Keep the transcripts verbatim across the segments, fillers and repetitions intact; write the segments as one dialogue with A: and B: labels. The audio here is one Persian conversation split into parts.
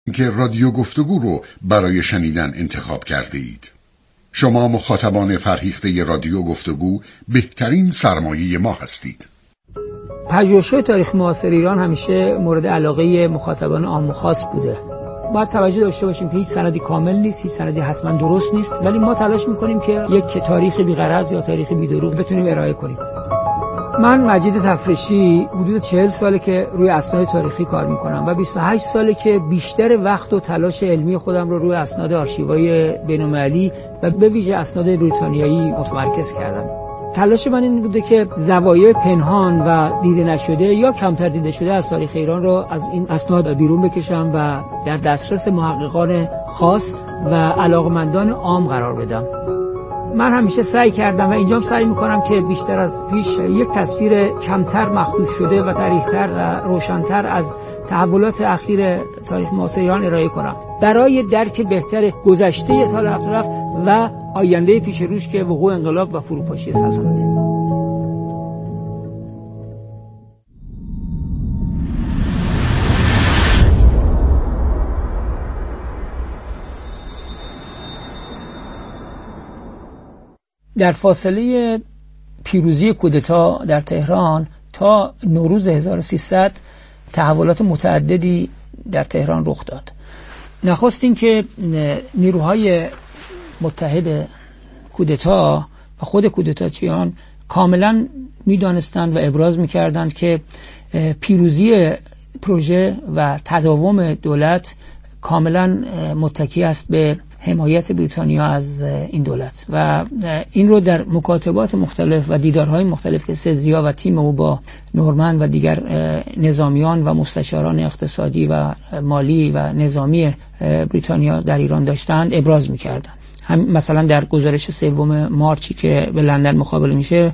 A: که رادیو گفتگو رو برای شنیدن انتخاب کرده اید. شما مخاطبان فرهیخته رادیو گفتگو بهترین سرمایه ما هستید.
B: پژوهش‌های تاریخ معاصر ایران همیشه مورد علاقه مخاطبان عام و خاص بوده. باید توجه داشته باشیم که هیچ سندی کامل نیست، هیچ سندی حتما درست نیست، ولی ما تلاش می‌کنیم که یک تاریخ بی‌غرض یا تاریخ بی‌دروغ بتونیم ارائه کنیم. من مجید تفرشی حدود چهل ساله که روی اسناد تاریخی کار میکنم و بیست و هشت ساله که بیشتر وقت و تلاش علمی خودم رو روی اسناد آرشیوهای بین‌المللی و به ویژه اسناد بریتانیایی متمرکز کردم. تلاش من این بوده که زوایای پنهان و دیده نشده یا کمتر دیده شده از تاریخ ایران رو از این اسناد بیرون بکشم و در دسترس محققان خاص و علاقمندان عام قرار بدم. من همیشه سعی کردم و اینجام سعی میکنم که بیشتر از پیش یک تصویر کمتر مخدوش شده و تاریخ‌تر و روشن‌تر از تحولات اخیر تاریخ معاصر ایران ارائه کنم برای درک بهتر گذشته سال هفتاد و هفت و آینده پیش روش که وقوع انقلاب و فروپاشی سلطنت. در فاصله پیروزی کودتا در تهران تا نوروز هزار و سیصد تحولات متعددی در تهران رخ داد. نخست این که نیروهای متحد کودتا و خود کودتاچیان کاملا میدانستند و ابراز میکردند که پیروزی پروژه و تداوم دولت کاملا متکی است به حمایت بریتانیا از این دولت و این رو در مکاتبات مختلف و دیدارهای مختلف که سزیا و تیم او با نورمن و دیگر نظامیان و مستشاران اقتصادی و مالی و نظامی بریتانیا در ایران داشتند ابراز می‌کردند. هم مثلا در گزارش سوم مارچی که به لندن مقابله میشه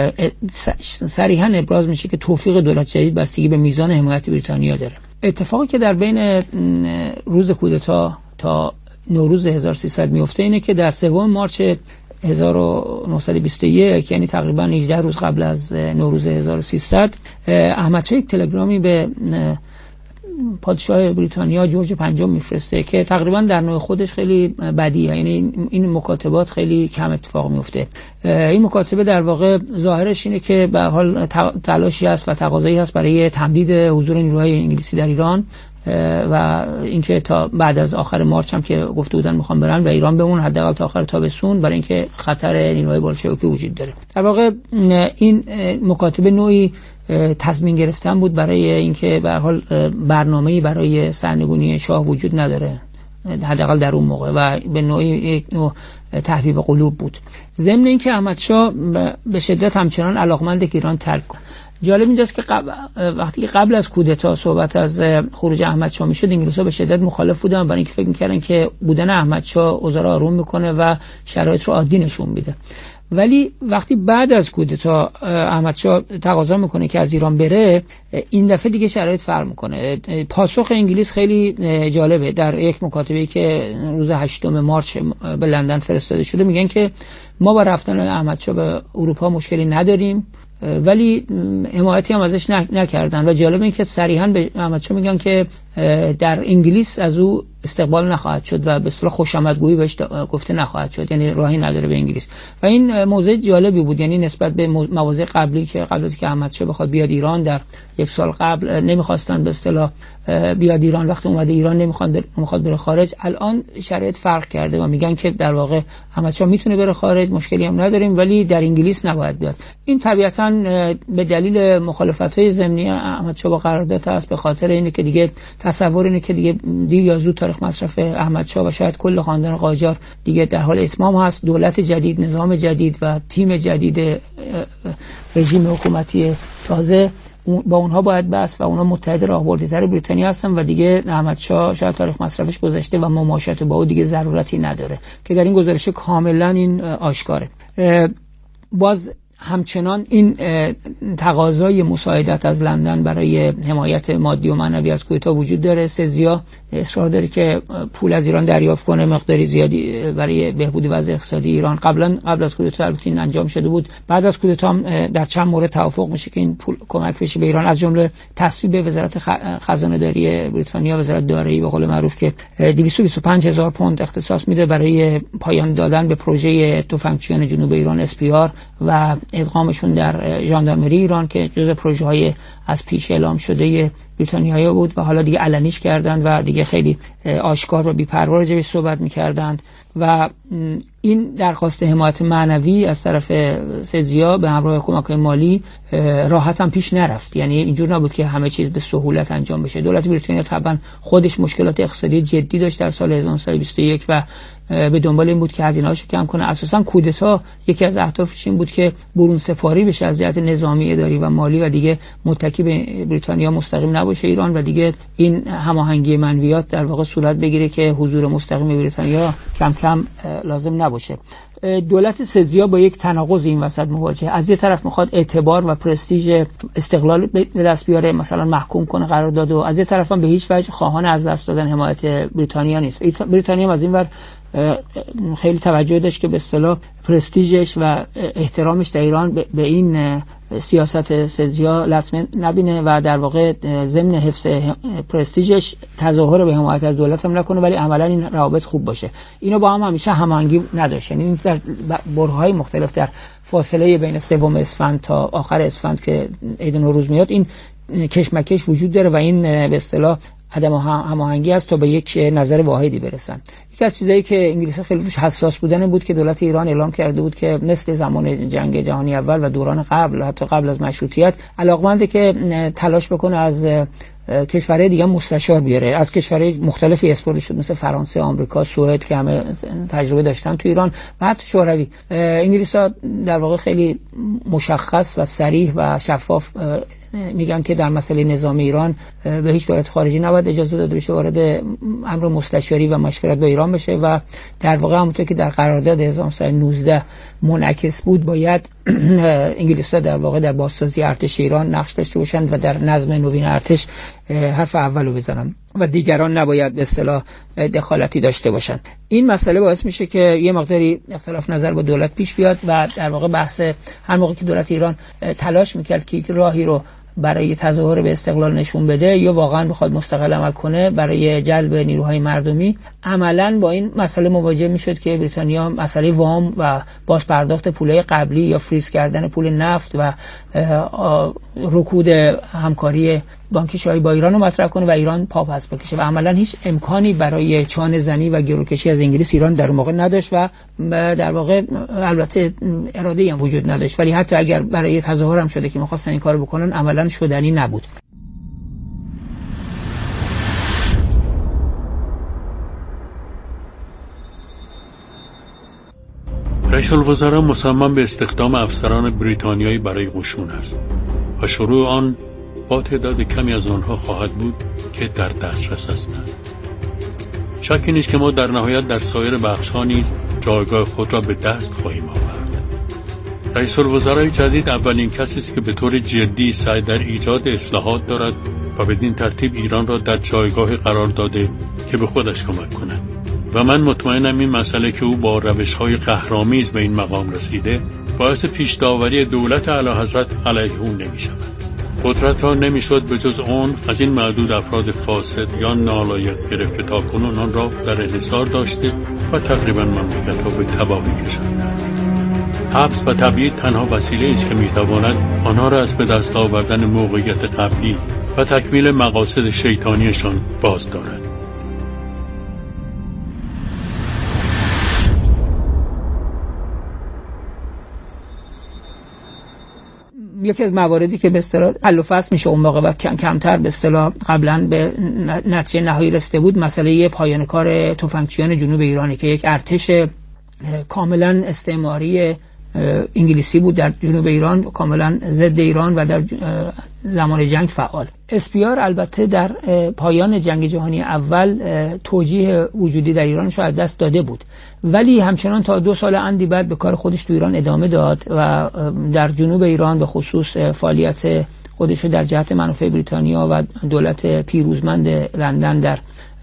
B: صریحا ابراز میشه که توفیق دولت جدید بستگی به میزان حمایت بریتانیا داره. اتفاقی که در بین روز کودتا تا نوروز هزار و سیصد میفته اینه که در سوم مارچ هزار و نهصد و بیست و یک یعنی تقریبا هجده روز قبل از نوروز هزار و سیصد احمدشاه یک تلگرامی به پادشاه بریتانیا جورج پنجم میفرسته که تقریبا در نوع خودش خیلی بدیه، یعنی این مکاتبات خیلی کم اتفاق میفته. این مکاتبه در واقع ظاهرش اینه که به حال تلاشی هست و تقاضایی هست برای تمدید حضور نیروهای انگلیسی در ایران و اینکه تا بعد از آخر مارچ هم که گفته بودن میخوام برن و ایران بمون حداقل تا آخر تابستون برای اینکه خطر نیروهای بولشویکی وجود داره. در واقع این مکاتبه نوعی تضمین گرفتن بود برای اینکه به هر حال برنامه‌ای برای سرنگونی شاه وجود نداره حداقل در اون موقع و به نوعی یک نوع تحبیب قلوب بود. ضمن اینکه احمدشاه به شدت همچنان علاقمند که ایران ترک کنه. جالب اینجاست که قبل وقتی که قبل از کودتا صحبت از خروج احمدشاه میشد انگلیس‌ها به شدت مخالف بودن برای اینکه فکر می‌کردن که بودن احمدشاه اوضاع رو آروم میکنه و شرایط رو عادی نشون میده. ولی وقتی بعد از کودتا احمدشاه تقاضا میکنه که از ایران بره، این دفعه دیگه شرایط فرق میکنه. پاسخ انگلیس خیلی جالبه. در یک مکاتبه‌ای که روز هشتم مارچ به لندن فرستاده شده میگن که ما با رفتن احمدشاه به اروپا مشکلی نداریم ولی حمایتی هم ازش نکردن و جالب این که صریحا به احمدشاه میگن که در انگلیس از او استقبال نخواهد شد و به اصطلاح خوشامدگویی بهش گفته نخواهد شد، یعنی راهی نداره به انگلیس. و این موضوع جالبی بود، یعنی نسبت به مواضع قبلی که قبل از که احمدشاه بخواد بیاد ایران در یک سال قبل نمیخواستن به اصطلاح بیاد ایران، وقتی اومده ایران نمیخواد نمیخواد بره خارج. الان شرایط فرق کرده و میگن که در واقع احمدشاه میتونه بره خارج، مشکلی هم نداریم، ولی در انگلیس نباید بیاد. این طبیعتاً به دلیل مخالفت‌های ضمنی احمدشاه با قرارداد است، به خاطر اینه که دیگه تصور اینه که دیگه دیر یا زود تاریخ مصرف احمدشاه و شاید کل خاندان قاجار دیگه در حال اتمام هست. دولت جدید، نظام جدید و تیم جدید رژیم حکومتی تازه با اونها باید بس و اونها متحد راهبردتر بریتانیا هستن و دیگه احمدشاه شاید تاریخ مصرفش گذشته و مماشات با او دیگه ضرورتی نداره که در این گزارش کاملا این آشکاره. باز همچنان این تقاضای مساعدت از لندن برای حمایت مادی و معنوی از کودتا وجود داره. سزیا اصرار داره که پول از ایران دریافت کنه، مقداری زیادی برای بهبود وضع اقتصادی ایران. قبلا قبل از کودتا البته این انجام شده بود. بعد از کودتا در چند مورد توافق میشه که این پول کمک بشه به ایران، از جمله تصویب وزارت خزانه داری بریتانیا، وزارت دارایی به قول معروف، که دویست و بیست و پنج هزار پوند اختصاص میده برای پایان دادن به پروژه تفنگچیان جنوب ایران اس پی آر و ادغامشون در ژاندارمری ایران که جزو پروژه‌های از پیش اعلام شده بریتانیایی بود و حالا دیگه علنیش کردند و دیگه خیلی آشکار و بی‌پروا راجعش صحبت می‌کردند. و این درخواست حمایت معنوی از طرف سدزیا به همراه کمک‌های مالی راحت هم پیش نرفت. یعنی اینجور نبود که همه چیز به سهولت انجام بشه. دولت بریتانیا طبعا خودش مشکلات اقتصادی جدی داشت در سال هزار و نهصد و بیست و یک و به دنبال این بود که هزینه‌هاشو کم کنه. اساساً کودتا یکی از اهدافش این بود که برون سپاری بشه از جهت نظامی، اداری و مالی و دیگه متکی به بریتانیا مستقیم نباشه ایران و دیگه این هماهنگی منویات در واقع صورت بگیره که حضور مستقیم بریتانیا کم کم لازم نباشه. دولت سدزیا با یک تناقض این وسط مواجهه. از یه طرف میخواد اعتبار و پرستیژ استقلال به دست بیاره، مثلا محکوم کنه قرارداد، و از یه طرف هم به هیچ وجه خواهان از دست دادن حمایت بریتانیا نیست. بریتانیا از این ور خیلی توجه داشت که به اصطلاح پرستیژش و احترامش در ایران به این سیاست سدزیا لطمه نبینه و در واقع ضمن حفظ پرستیژش تظاهر به حمایت از دولت هم نکنه، ولی عملا این روابط خوب باشه. اینو با هم همیشه هماهنگی نداشت. یعنی در برهه‌های مختلف در فاصله بین سوم اسفند تا آخر اسفند که عید نوروز میاد این کشمکش وجود داره و این به اصطلاح عدم هماهنگی است تا به یک نظر واحدی برسن. یکی از چیزایی که انگلیس‌ها خیلی روش حساس بودن بود که دولت ایران اعلام کرده بود که مثل زمان جنگ جهانی اول و دوران قبل، حتی قبل از مشروطیت، علاقمنده که تلاش بکنه از کشورهای دیگه مستشار بیاره. از کشورهای مختلفی اسپورت شد، مثل فرانسه، آمریکا، سوئد که همه تجربه داشتن تو ایران و حتی شوروی. انگلیس‌ها در واقع خیلی مشخص و صریح و شفاف میگن که در مسئله نظامی ایران به هیچ دولت خارجی نباید اجازه داده بشه وارد امر مستشاری و مشورت با ایران بشه و در واقع همونطور که در قرارداد هزار و نهصد و نوزده منعکس بود، باید انگلیس‌ها در واقع در بازسازی ارتش ایران نقش داشته باشند و در نظم نوین ارتش حرف اولو بزنن و دیگران نباید به اصطلاح دخالتی داشته باشند. این مسئله باعث میشه که یه مقداری اختلاف نظر با دولت پیش بیاد و در واقع بحث هر موقع که دولت ایران تلاش میکرد که یک راهی رو برای تظاهر به استقلال نشون بده یا واقعا بخواد مستقل عمل کنه برای جلب نیروهای مردمی، عملاً با این مسئله مواجه میشد که بریتانیا مسئله وام و باز پرداخت پولای قبلی یا فریز کردن پول نفت و رکود همکاری بانکی شاهی با ایران رو مطرح کنه و ایران پا پس بکشه و عملاً هیچ امکانی برای چانه زنی و گروکشی از انگلیس ایران در اون موقع نداشت و در واقع البته اراده‌ای هم وجود نداشت، ولی حتی اگر برای تظاهر هم شده که می‌خواستن این کارو بکنن عملاً شدنی نبود.
C: رئیس الوزراء مصمم به استخدام افسران بریتانیایی برای قشون است و شروع آن با تعداد کمی از آنها خواهد بود که در دسترس هستند. شکی نیست که ما در نهایت در سایر بخش‌ها نیز جایگاه خود را به دست خواهیم آورد. رئیس الوزراء جدید اولین کسی است که به طور جدی سعی در ایجاد اصلاحات دارد و بدین ترتیب ایران را در جایگاه قرار داده که به خودش کمک کند. و من مطمئنم این مسئله که او با روش‌های قهرآمیز به این مقام رسیده باعث پیش داوری دولت اعلیحضرت علیه او نمی‌شود. قدرت را نمی‌شد به جز عنف از این معدود افراد فاسد یا نالایق گرفت که تاکنون آن را در انحصار داشته و تقریباً مملکت را به تباهی کشانده. حبس و تبعید تنها وسیله است که می‌تواند آنها را از به دست آوردن موقعیت قبلی و تکمیل مقاصد شیطانیشان باز دارد.
B: یکی از مواردی که به اصطلاح حل و فصل میشه اون موقع و کمتر به اصطلاح قبلا به نتیجه نهایی رسیده بود، مسئله پایان کار تفنگچیان جنوب ایرانی که یک ارتش کاملا استعماری انگلیسی بود در جنوب ایران، کاملا ضد ایران و در زمان جنگ فعال. اسپیار البته در پایان جنگ جهانی اول توجیه وجودی در ایران شو از دست داده بود، ولی همچنان تا دو سال اندی بعد به کار خودش تو ایران ادامه داد و در جنوب ایران به خصوص فعالیت خودش در جهت منافع بریتانیا و دولت پیروزمند لندن در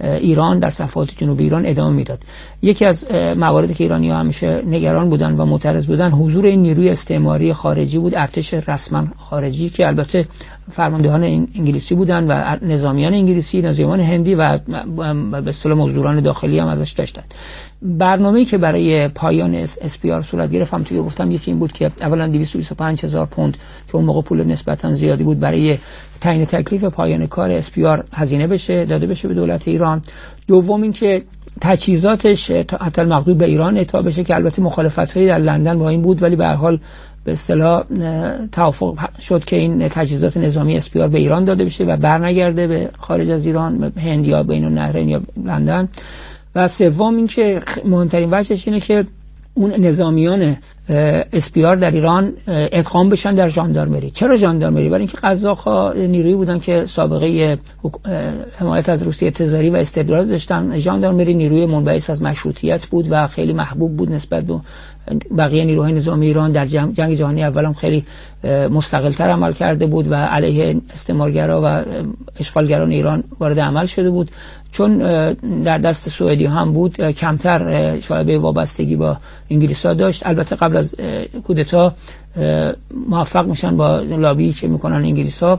B: ایران در صفحات جنوب ایران ادامه میداد. یکی از مواردی که ایرانی‌ها همیشه نگران بودن و معترض بودن حضور این نیروی استعماری خارجی بود، ارتش رسما خارجی که البته فرماندهان انگلیسی بودن و نظامیان انگلیسی، نظامیان هندی و به اصطلاح مزدوران داخلی هم ازش داشتن. برنامه‌ای که برای پایان اس پی آر صورت گرفت هم توی گفتم یکی این بود که اولا دویست و بیست و پنج هزار پوند که اون موقع پول نسبتا زیادی بود برای تعیین تکلیف پایان کار اس پی آر هزینه بشه داده بشه به دولت ایران. دوم این که تجهیزاتش حتی المقدور به ایران اعطا بشه که البته مخالفت‌هایی در لندن با این بود، ولی به هر حال به اصطلاح توافق شد که این تجهیزات نظامی اس پی آر به ایران داده بشه و برنگرده به خارج از ایران، به هند یا بین النهرین یا لندن. و سوم این که مهمترین وجهش اینه که اون نظامیان اس پی آر در ایران ادغام بشن در ژاندارمری. چرا ژاندارمری؟ برای اینکه قزاق‌ها نیرویی بودن که سابقه حمایت از روسیه تزاری و استبداد داشتن. ژاندارمری نیروی منبعث از مشروطیت بود و خیلی محبوب بود نسبت به بقیه نیروهای نظامی ایران. در جنگ جهانی اول هم خیلی مستقل‌تر عمل کرده بود و علیه استعمارگرا و اشغالگران ایران وارد عمل شده بود. چون در دست سوئدی هم بود کمتر شایبه وابستگی با انگلیس‌ها داشت. البته قبل از کودتا موفق میشن با لابی که میکنن انگلیس‌ها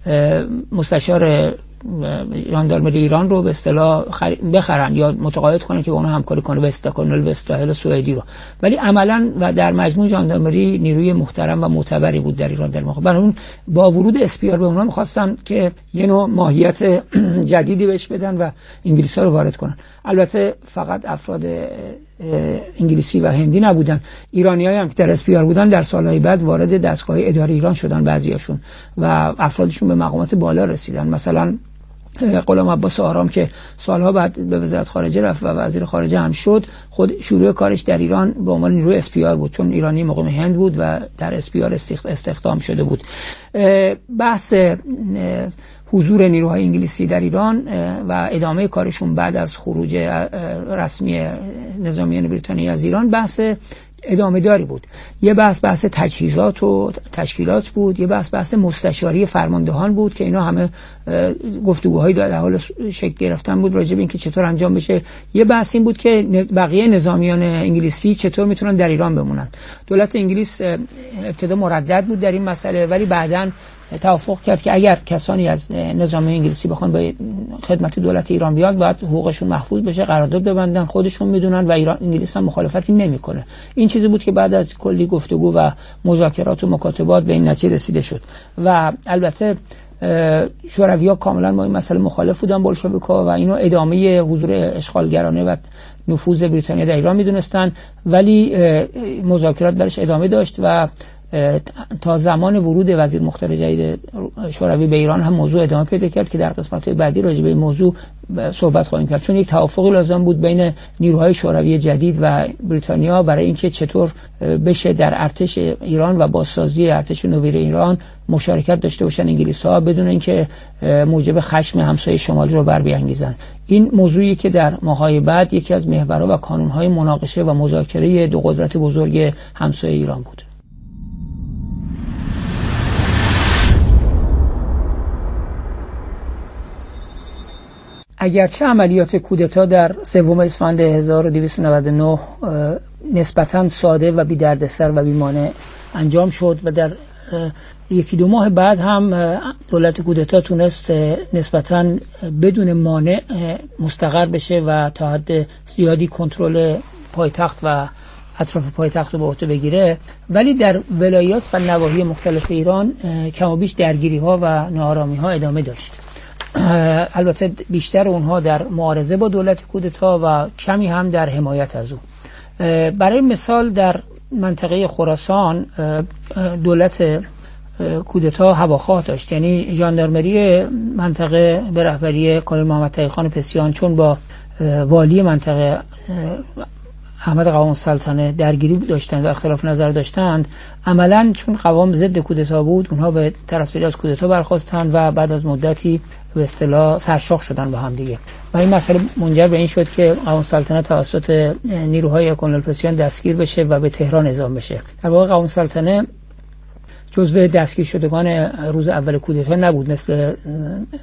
B: مستشار ژاندارمری ایران رو به اصطلاح بخرن یا متقاعد کنن که با اونها همکاری کنه به استکانل وستاهل سوئدی رو. ولی عملاً و در مجموع ژاندارمری نیروی محترم و معتبری بود در ایران در موقع. برای اون با ورود اس پی آر به اونها می‌خواستن که یه نوع ماهیت جدیدی بهش بدن و انگلیس‌ها رو وارد کنن. البته فقط افراد انگلیسی و هندی نبودن، ایرانیایی هم که در اس پی آر بودن در سالهای بعد وارد دستگاه اداری ایران شدن بعضیاشون و افرادشون به مقامات بالا رسیدن. مثلا غلام عباس آرام که سالها بعد به وزارت خارجه رفت و وزیر خارجه هم شد، خود شروع کارش در ایران به عنوان نیروی اس پی آر بود، چون ایرانی مقیم هند بود و در اس پی آر استخدام شده بود. بحث حضور نیروهای انگلیسی در ایران و ادامه کارشون بعد از خروج رسمی نظامیان بریتانیایی از ایران بحث ادامه داری بود. یه بحث بحث تجهیزات و تشکیلات بود، یه بحث بحث مستشاری فرماندهان بود که اینا همه گفتگوهایی در حال شکل گرفتن بود راجع به اینکه چطور انجام بشه. یه بحث این بود که بقیه نظامیان انگلیسی چطور میتونن در ایران بمونن. دولت انگلیس ابتدا مردد بود در این مسئله، ولی بعداً توافق کرد که اگر کسانی از نظام انگلیسی بخوان به خدمت دولت ایران بیاد باید حقوقشون محفوظ بشه، قرارداد ببندن، خودشون میدونن و ایران انگلیس هم مخالفتی نمیکنه. این چیزی بود که بعد از کلی گفتگو و مذاکرات و مکاتبات به این نتیجه رسیده شد و البته شوروی‌ها کاملا با این مسئله مخالف بودن، بولشویک‌ها، و اینو ادامه حضور اشغالگرانه و نفوذ بریتانیا در ایران میدونستان، ولی مذاکرات برش ادامه داشت و تا زمان ورود وزیر مختار جدید شوروی به ایران هم موضوع ادامه پیدا کرد که در قسمت‌های بعدی راجع به این موضوع صحبت خواهیم کرد، چون یک توافقی لازم بود بین نیروهای شوروی جدید و بریتانیا برای اینکه چطور بشه در ارتش ایران و بازسازی ارتش نوین ایران مشارکت داشته باشن انگلیس‌ها بدون اینکه موجب خشم همسایه شمالی رو بر بیانگیزن. این موضوعی که در ماه‌های بعد یکی از محورها و کانون‌های مناقشه و مذاکره دو قدرت بزرگ همسایه ایران بود. اگرچه عملیات کودتا در سوم اسفند هزار و دویست و نود و نه نسبتاً ساده و بی دردسر و بی‌مانع انجام شد و در یکی دو ماه بعد هم دولت کودتا تونست نسبتاً بدون مانع مستقر بشه و تا حد زیادی کنترل پایتخت و اطراف پایتخت رو به عهده بگیره، ولی در ولایات و نواحی مختلف ایران کم و بیش درگیری‌ها و ناآرامی‌ها ادامه داشت. البته بیشتر اونها در معارضه با دولت کودتا و کمی هم در حمایت از او. برای مثال در منطقه خراسان دولت کودتا هواخواه داشت، یعنی ژاندارمری منطقه به رهبری کانال محمد تقی‌خان پسیان چون با والی منطقه احمد قوام السلطنه درگیری داشتند و اختلاف نظر داشتند، عملاً چون قوام ضد کودتا بود اونها به طرفداری از کودتا برخاستند و بعد از مدتی به اصطلاح سرشاخ شدن با هم دیگه و این مسئله منجر به این شد که قوام السلطنه توسط نیروهای کانال پسیان دستگیر بشه و به تهران اعزام بشه. در واقع قوام السلطنه جزو دستگیر شدگان روز اول کودتا نبود، مثل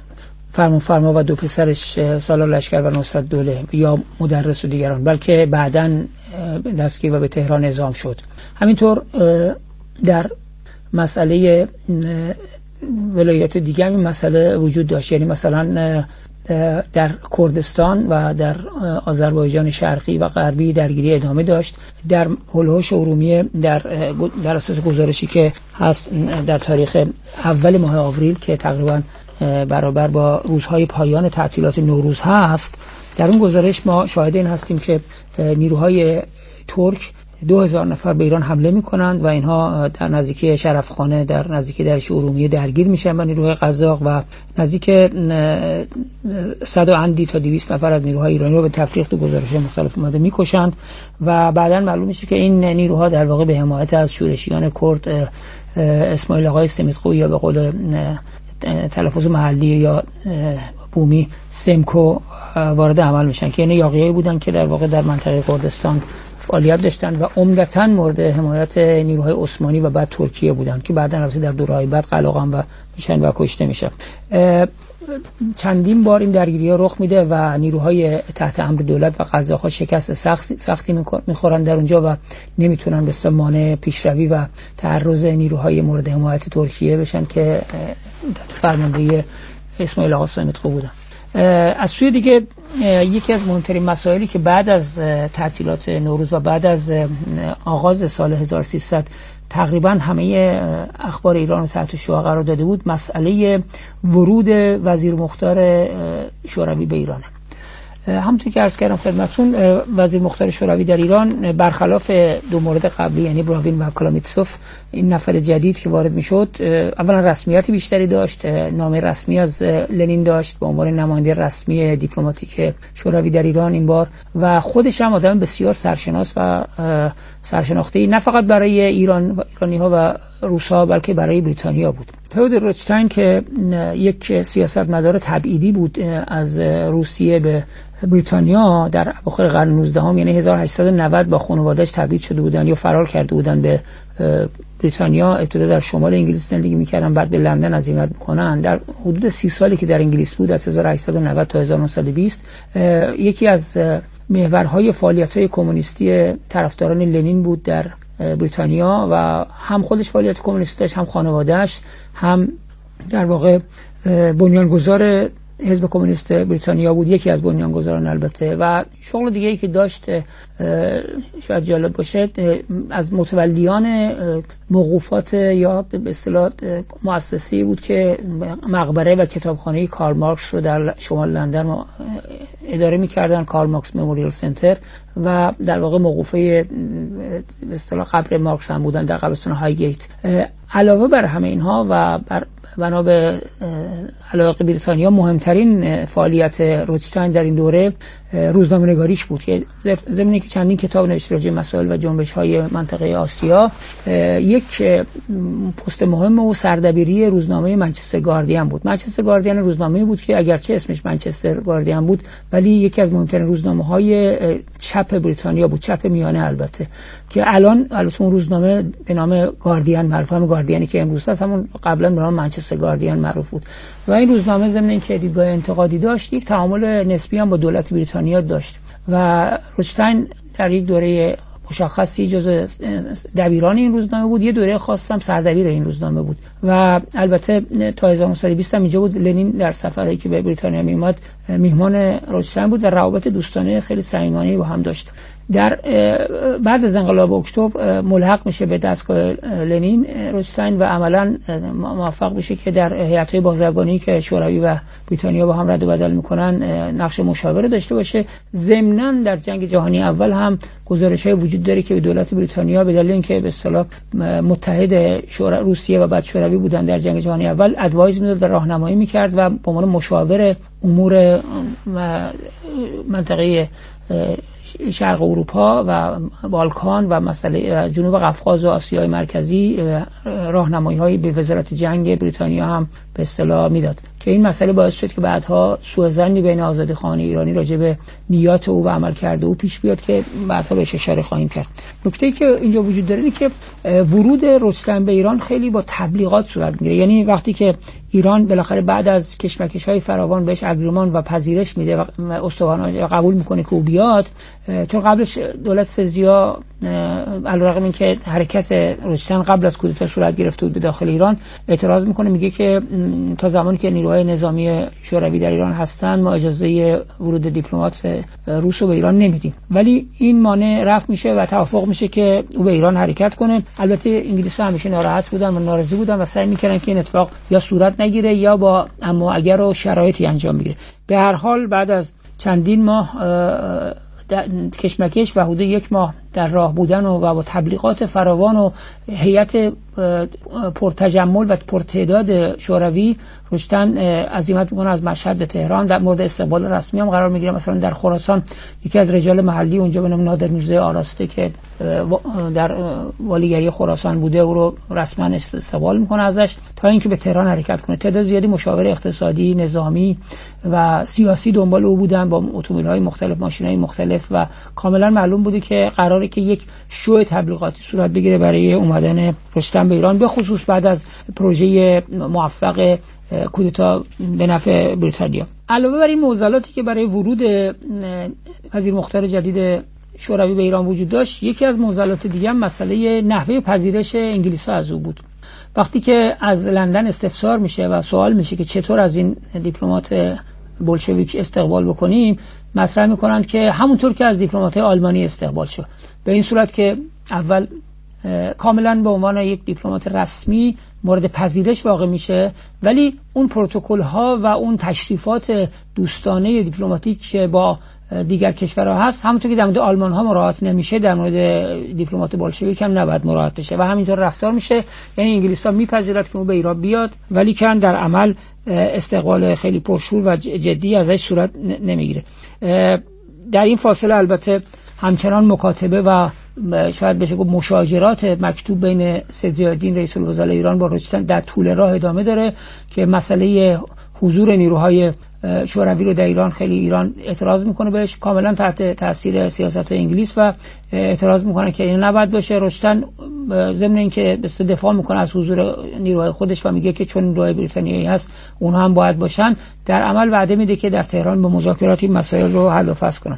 B: فرمان فرما و دو پسرش سالار لشکر و نصرت دوله یا مدرس و دیگران، بلکه بعداً دستگیر و به تهران اعزام شد. همینطور در مسئله ولایت دیگه هم مسئله وجود داشت، یعنی مثلا در کردستان و در آذربایجان شرقی و غربی درگیری ادامه داشت. در هولوش ارومیه در در اساس گزارشی که هست در تاریخ اول ماه آوریل که تقریبا برابر با روزهای پایان تعطیلات نوروز هست، در اون گزارش ما شاهد این هستیم که نیروهای ترک دو هزار نفر به ایران حمله میکنند و اینها در نزدیکی شرفخانه در نزدیکی درش ارومیه درگیر میشن با نیروهای قزاق و نزدیک صد و اندی تا دویست نفر از نیروهای ایرانی رو به تفریق تو گزارش مختلف اومده میکشند و بعداً معلوم میشه که این نیروها در واقع به حمایت از شورشیان کرد اسماعیل آقای سمیتقو یا به قول تلفظ محلی یا بومی سمکو وارد عمل میشن که این یاغیایی بودن که در واقع در منطقه کردستان فعالیت داشتن و عمدتاً مورد حمایت نیروهای عثمانی و بعد ترکیه بودن که بعداً البته در دوره‌های بعد قلاقم و میشن و کشته میشن. چندین بار این درگیری‌ها رخ میده و نیروهای تحت امر دولت و قزاق‌ها شکست سختی سختی میخورن در اونجا و نمیتونن به اصطلاح مانع پیشروی و تعرض نیروهای مورد حمایت ترکیه بشن که فرماندهی اسماعیل آقا سمیتقو بودن. از سوی دیگه یکی از مهمترین مسائلی که بعد از تعطیلات نوروز و بعد از آغاز سال هزار و سیصد تقریبا همه اخبار ایران رو تحت شعاع قرار داده بود، مسئله ورود وزیر مختار شوروی به ایرانه. همونطور که عرض کردم خدمتتون، وزیر مختار شوروی در ایران برخلاف دو مورد قبلی یعنی براوین و کلامیتسوف، این نفر جدید که وارد میشد اولا رسمیت بیشتری داشت، نامه رسمی از لنین داشت به عنوان نماینده رسمی دیپلماتیک شوروی در ایران این بار و خودش هم آدم بسیار سرشناس و سرشناخته نه فقط برای ایران و ایرانی‌ها و روس‌ها بلکه برای بریتانیا بود. تئودور روتشتاین که یک سیاستمدار تبعیدی بود از روسیه به بریتانیا در اواخر قرن نوزدهم یعنی هزار و هشتصد و نود با خانواده‌اش تبعید شده بودن یا فرار کرده بودن به بریتانیا، ابتدا در شمال انگلیس زندگی می‌کردن بعد به لندن عزیمت می‌کنن. در حدود سی سالی که در انگلیس بود از هزار و هشتصد و نود تا هزار و نهصد و بیست یکی از محورهای فعالیت‌های کمونیستی طرفداران لنین بود در بریتانیا و هم خودش فعالیت کمونیستی داشت، هم خانواده‌اش، هم در واقع بنیانگذار حزب کمونیست بریتانیا بود، یکی از بنیانگذاران البته. و شغل دیگه ای که داشت شاید جالب باشه، از متولیان موقوفات یا به اصطلاح مؤسسه‌ای بود که مقبره و کتابخانه کارل مارکس رو در شمال لندن اداره می‌کردن، کارل مارکس مموریال سنتر، و در واقع موقوفه به اصطلاح قبر مارکس هم بودن در قبرستان هایگیت. علاوه بر همه اینها و بر بنا به علاقه بریتانیا، مهمترین فعالیت روتشتاین در این دوره روزنامه‌نگاریش بود که ضمن که چندین کتاب نوشته راجع به مسائل و جنبش‌های منطقه آسیا. یک پست مهم و سردبیری روزنامه منچستر گاردین بود. منچستر گاردین روزنامه‌ای بود که اگرچه اسمش منچستر گاردین بود ولی یکی از مهمترین روزنامه‌های چپ بریتانیا بود، چپ میانه البته، که الان البته اون روزنامه به نام گاردین معروف، هم گاردینی که امروز هست همون قبلا به نام منچستر گاردین معروف بود. و این روزنامه ضمن اینکه دیدگاه انتقادی داشت، یک تعامل نسبی هم با دولت بریتانیا داشت و روتشتاین در یک دوره مشخصی جزء دبیران این روزنامه بود، یه دوره خاص هم سردبیر این روزنامه بود و البته تا هزار و نهصد و بیست هم اینجا بود. لنین در سفری که به بریتانیا میومد میهمان روتشتاین بود و روابط دوستانه خیلی صمیمانه‌ای با هم داشت. در بعد از انقلاب اکتبر ملحق میشه به دستگاه لنین روتشتاین و عملاً موفق میشه که در هیئت‌های بازرگانی که شوروی و بریتانیا با هم رد و بدل میکنن نقش مشاوره داشته باشه. ضمناً در جنگ جهانی اول هم گزارش‌های وجود داره که به دولت بریتانیا به دلیل اینکه به اصطلاح متحد روسیه و بعد شوروی بودن در جنگ جهانی اول ادوایز میداد و راهنمایی میکرد و به عنوان مشاور امور منطقه شرق اروپا و بالکان و مسئله جنوب قفقاز و آسیای مرکزی راهنمایی‌های به وزارت جنگ بریتانیا هم به اصطلاح میداد که این مسئله باعث شد که بعدها سوء ظنی بین آزادخواهان ایرانی راجع به نیات او و عملکرد او پیش بیاد که بعدها بهش اشاره خواهیم کرد. نکته‌ای که اینجا وجود داره اینه که ورود رستم به ایران خیلی با تبلیغات صورت میگیره. یعنی وقتی که ایران بالاخره بعد از کشمکش‌های فراوان بهش اگریمان و پذیرش میده و استوانه قبول میکنه که او بیاد، چون قبلش دولت سزیا علیرغم اینکه حرکت رستم قبل از کودتا صورت گرفته بود به داخل ایران، اعتراض میکنه، میگه که تا زمانی که نیروهای نظامی شوروی در ایران هستن ما اجازه ورود دیپلمات روس رو به ایران نمیدیم. ولی این مانع رفع میشه و توافق میشه که او به ایران حرکت کنه. البته انگلیس‌ها همیشه ناراحت بودن و ناراضی بودن و سعی میکردن که این اتفاق یا صورت نگیره یا با اما اگر و شرایطی انجام بگیره. به هر حال بعد از چندین ماه کشمکش و حدود یک ماه در راه بودن و با تبلیغات فراوان و هیئت پرتجمل و پرتعداد شوروی، رستم عزیمت میکنه از مشهد به تهران. در مورد استقبال رسمی هم قرار میگیره. مثلا در خراسان یکی از رجال محلی اونجا به نام نادر میرزای آراسته که در والیگری خراسان بوده او رو رسما استقبال میکنه ازش تا اینکه به تهران حرکت کنه. تعداد زیادی مشاور اقتصادی، نظامی و سیاسی دنبال او بودن با اتومبیل‌های مختلف، ماشین‌های مختلف و کاملا معلوم بوده که قراره که یک شو تبلیغاتی صورت بگیره برای اومدن رستم به ایران، به خصوص بعد از پروژه موفق کودتا به نفع بریتانیا. علاوه بر این معضلاتی که برای ورود وزیر مختار جدید شوروی به ایران وجود داشت، یکی از معضلات دیگه هم مسئله نحوه پذیرش انگلیس‌ها از او بود. وقتی که از لندن استفسار میشه و سوال میشه که چطور از این دیپلمات بولشویک استقبال بکنیم، مطرح میکنند که همونطور که از دیپلمات‌های آلمانی استقبال شد، به این صورت که اول کاملا به عنوان یک دیپلمات رسمی مورد پذیرش واقع میشه، ولی اون پروتکل ها و اون تشریفات دوستانه دیپلماتیک که با دیگر کشورها هست، همونطور که در مورد آلمان ها مراعات نمیشه، در مورد دیپلمات بولشویک هم نباید مراعات بشه و همینطور رفتار میشه. یعنی انگلیس ها میپذیرد که اون به ایران بیاد، ولی کن در عمل استقبال خیلی پرشور و جدی ازش صورت نمیگیره. در این فاصله البته همچنان مکاتبه و شاید بشه گفت مشاجرات مکتوب بین سیدزیادین رئیس الوزراء ایران با رستم در طول راه ادامه داره که مسئله حضور نیروهای شوروی رو در ایران خیلی ایران اعتراض میکنه بهش، کاملا تحت تاثیر سیاست انگلیس و اعتراض میکنه که این نباید باشه. رستم ضمن اینکه به دفاع میکنه از حضور نیروهای خودش و میگه که چون نیروهای بریتانیایی هست اونها هم باید باشن، در عمل وعده میده که در تهران به مذاکرات این مسائل رو حل و فصل کنن.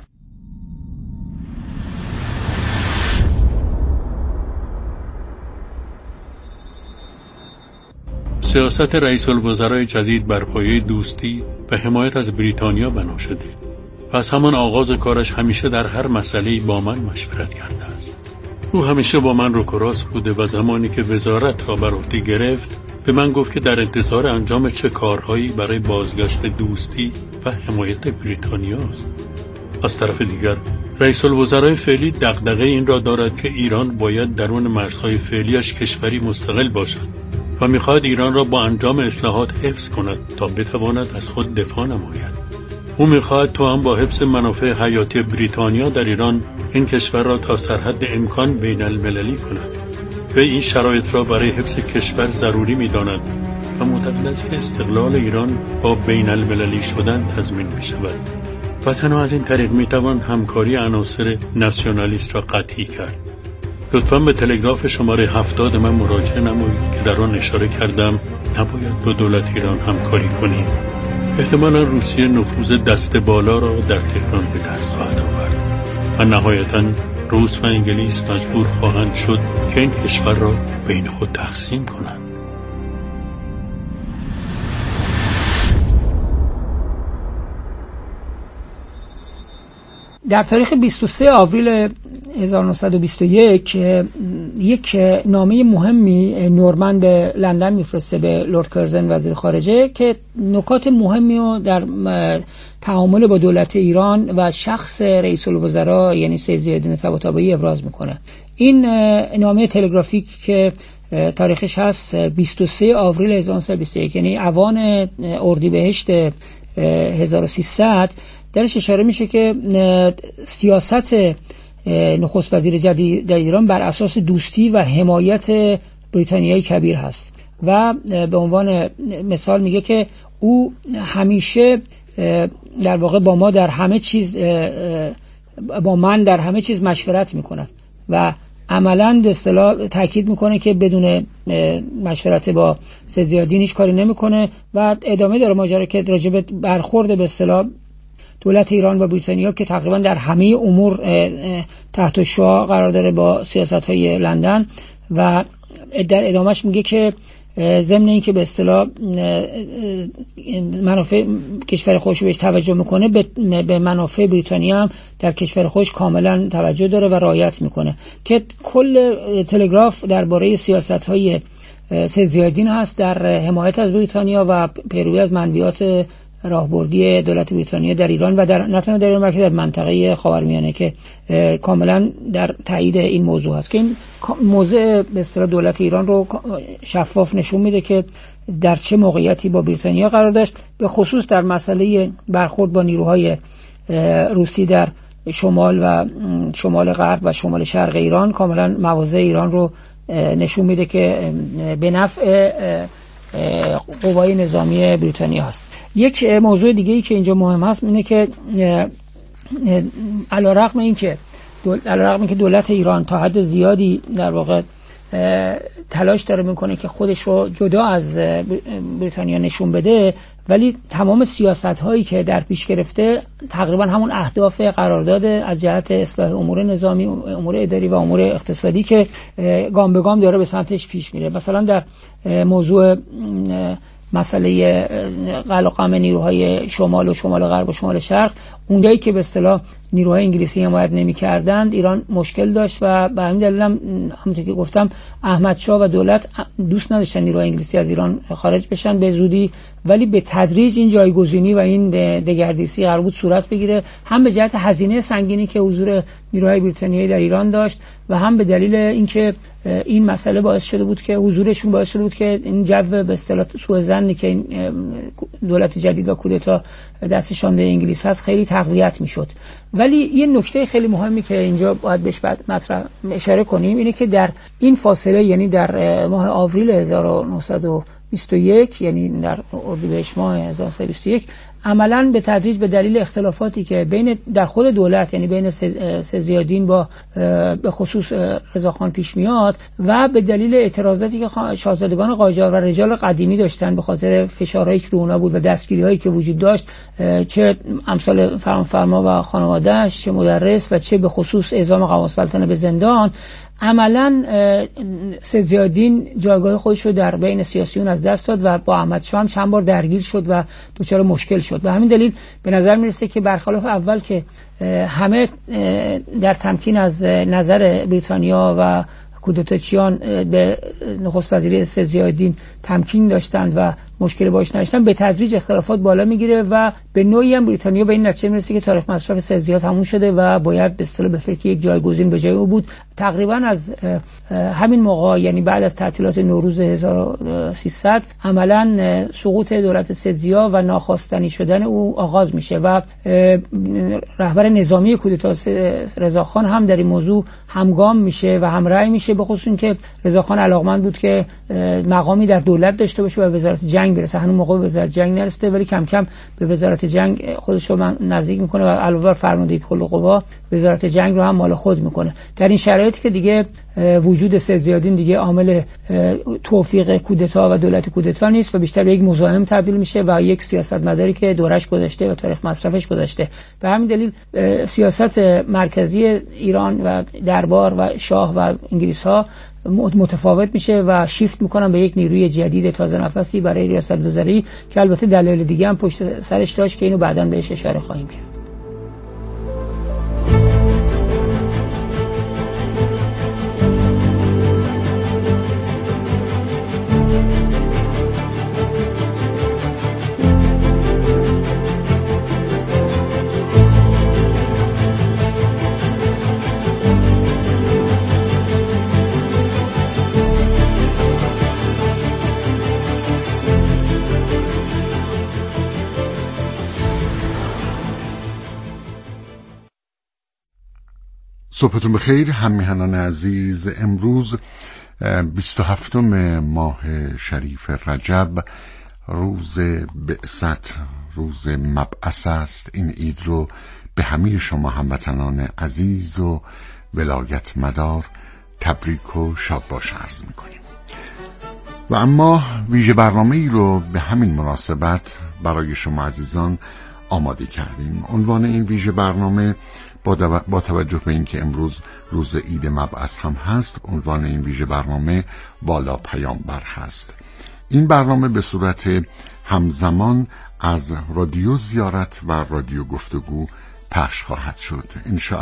C: سیاست رئیس الوزراء جدید بر پایه دوستی و حمایت از بریتانیا بنا شده. پس همان آغاز کارش همیشه در هر مسئله‌ای با من مشورت کرده است. او همیشه با من روک و راست بوده و زمانی که وزارت را بر عهده گرفت به من گفت که در انتظار انجام چه کارهایی برای بازگشت دوستی و حمایت بریتانیا است. از طرف دیگر رئیس الوزراء فعلی دغدغه این را دارد که ایران باید درون مرزهای فعلیش کشوری مستقل باشد و می‌خواهد ایران را با انجام اصلاحات حفظ کند تا بتواند از خود دفاع نماید. او می‌خواهد تو هم با حفظ منافع حیاتی بریتانیا در ایران این کشور را تا سرحد امکان بین المللی کند و این شرایط را برای حفظ کشور ضروری می‌داند و معتقد است که استقلال ایران با بین المللی شدن تضمین می‌شود و تنها از این طریق می‌توان همکاری عناصر ناسیونالیست را قطعی کرد. لطفاً به تلگراف شماره هفتاد من مراجعه نمایید که در آن اشاره کردم نباید با دولت ایران همکاری کنیم. احتمالاً روسیه نفوذ دست بالا را در تهران به دست خواهد آورد و نهایتاً روس و انگلیس مجبور خواهند شد که این کشور را بین خود تقسیم کنند.
B: در تاریخ بیست و سوم آوریل هزار و نهصد و بیست و یک یک نامه مهمی نورمن به لندن میفرسته به لورد کرزن وزیر خارجه که نکات مهمی رو در تعامل با دولت ایران و شخص رئیس الوزراء یعنی سید ضیاءالدین طباطبایی ابراز میکنه. این نامه تلگرافیک که تاریخش هست بیست و سوم آوریل هزار و نهصد و بیست و یک یعنی اوان اردیبهشت هزار و سیصد، درش اشاره میشه که سیاست نخست وزیر جدید در ایران بر اساس دوستی و حمایت بریتانیای کبیر هست و به عنوان مثال میگه که او همیشه در واقع با ما در همه چیز با من در همه چیز مشورت میکند و عملاً به اصطلاح تاکید میکنه که بدون مشورت با سزیادین هیچ کاری نمیکنه و ادامه داره ماجرا که راجع به برخورد به اصطلاح دولت ایران و بریتانیا که تقریبا در همه امور تحت شعاع قرار داره با سیاست‌های لندن و در ادامهش میگه که ضمن این که به اصطلاح منافع کشور خودش بهش توجه میکنه به منافع بریتانیا هم در کشور خودش کاملا توجه داره و رعایت میکنه که کل تلگراف درباره سیاست‌های سزیادین هست در حمایت از بریتانیا و پیروی از منبعات راهبردی دولت بریتانیا در ایران و در نه تنها در ایران بلکه در منطقه خاورمیانه که کاملا در تایید این موضوع هست که این موضع به اصطلاح دولت ایران رو شفاف نشون میده که در چه موقعیتی با بریتانیا قرار داشت، به خصوص در مسئله برخورد با نیروهای روسی در شمال و شمال غرب و شمال شرق ایران کاملا مواضع ایران رو نشون میده که به نفع قوای نظامی بریتانیا هست. یک موضوع دیگه ای که اینجا مهم هست اینه که علیرغم اینکه علیرغم اینکه دولت ایران تا حد زیادی در واقع تلاش داره میکنه که خودش رو جدا از بریتانیا نشون بده، ولی تمام سیاست هایی که در پیش گرفته تقریبا همون اهداف قرارداد از جهت اصلاح امور نظامی، امور اداری و امور اقتصادی که گام به گام داره به سمتش پیش میره. مثلا در موضوع مسئله قلقم نیروهای شمال و شمال غرب و شمال شرق، اونجایی که به اصطلاح نیروهای انگلیسی حمایت نمی‌کردند ایران مشکل داشت و به همین دلیل هم همونطور که گفتم احمدشاه و دولت دوست نداشتن نیروهای انگلیسی از ایران خارج بشن به زودی، ولی به تدریج این جایگزینی و این دگردیسی قرار بود صورت بگیره، هم به جهت هزینه سنگینی که حضور نیروهای بریتانیایی در ایران داشت و هم به دلیل اینکه این مسئله باعث شده بود که حضورشون باعث شده بود که این جو به اصطلاح سوء ظنی که این دولت جدید و کودتا دست شانده انگلیس هست خیلی تقویت میشد. ولی یه نکته خیلی مهمی که اینجا باید بهش بعد مطرح اشاره کنیم اینه که در این فاصله، یعنی در ماه آوریل هزار و نهصد و بیست و یک، یعنی در اردیبهشت ماه هزار و نهصد و بیست و یک، عملاً به تدریج به دلیل اختلافاتی که بین در خود دولت یعنی بین سزیادین با به خصوص رضاخان پیش میاد و به دلیل اعتراضاتی که شاهزادگان قاجار و رجال قدیمی داشتن به خاطر فشارهایی که رو اونا بود و دستگیری‌هایی که وجود داشت، چه امثال فرمانفرما و خانواده‌اش، چه مدرس و چه به خصوص اعزام قوام السلطنه به زندان، عملاً سزیادین جایگاه خودش رو در بین سیاسیون از دست داد و با احمدشاه هم چند بار درگیر شد و دچار مشکل شد. به همین دلیل به نظر میرسه که برخلاف اول که همه در تمکین از نظر بریتانیا و کودتاچیان به نخست وزیری سزیادین تمکین داشتند و مشکل باش نداشتن، به تدریج اختلافات بالا میگیره و به نوعی هم بریتانیا به این نتیجه میرسه که تاریخ مصرف سزیاد تموم شده و باید به اصطلاح به فکر یک جایگزین به جای او بود. تقریبا از همین موقع، یعنی بعد از تعطیلات نوروز هزار و سیصد، عملا سقوط دولت سزیا و ناخواستنی شدن او آغاز میشه و رهبر نظامی کودتا رضاخان هم در این موضوع همگام میشه و همرأی میشه، به خصوص اینکه رضاخان علاقمند بود که مقامی در دولت داشته باشه و وزارت جنگ برسه. هنوز موقع به وزارت جنگ نرسیده ولی کم کم به وزارت جنگ خودش رو نزدیک میکنه و علاوه بر فرماندهی کل قوا وزارت جنگ رو هم مال خود میکنه. در این شرایطی که دیگه وجود سزیادین دیگه عامل توفیق کودتا و دولت کودتا نیست و بیشتر به یک مزاحم تبدیل میشه و یک سیاستمداری که دورش گذشته و تاریخ مصرفش گذشته. به همین دلیل سیاست مرکزی ایران و دربار و شاه و انگلیس ها متفاوت میشه و شیفت میکنن به یک نیروی جدید تازه نفسی برای ریاست وزاری که البته دلایل دیگه هم پشت سرش داشت که اینو بعداً بهش اشاره خواهیم کرد.
A: صبحتون بخیر هممیهنان عزیز. امروز بیست و هفتم ماه شریف رجب روز بعثت، روز مبعث است. این عید رو به همه شما هموطنان عزیز و ولایت مدار تبریک و شاد باش عرض میکنیم. و اما ویژه برنامه ای رو به همین مناسبت برای شما عزیزان آماده کردیم. عنوان این ویژه برنامه با, با توجه به اینکه امروز روز عید مبعث هم هست، عنوان این ویژه برنامه والا پیامبر هست. این برنامه به صورت همزمان از رادیو زیارت و رادیو گفتگو پخش خواهد شد. ان شاء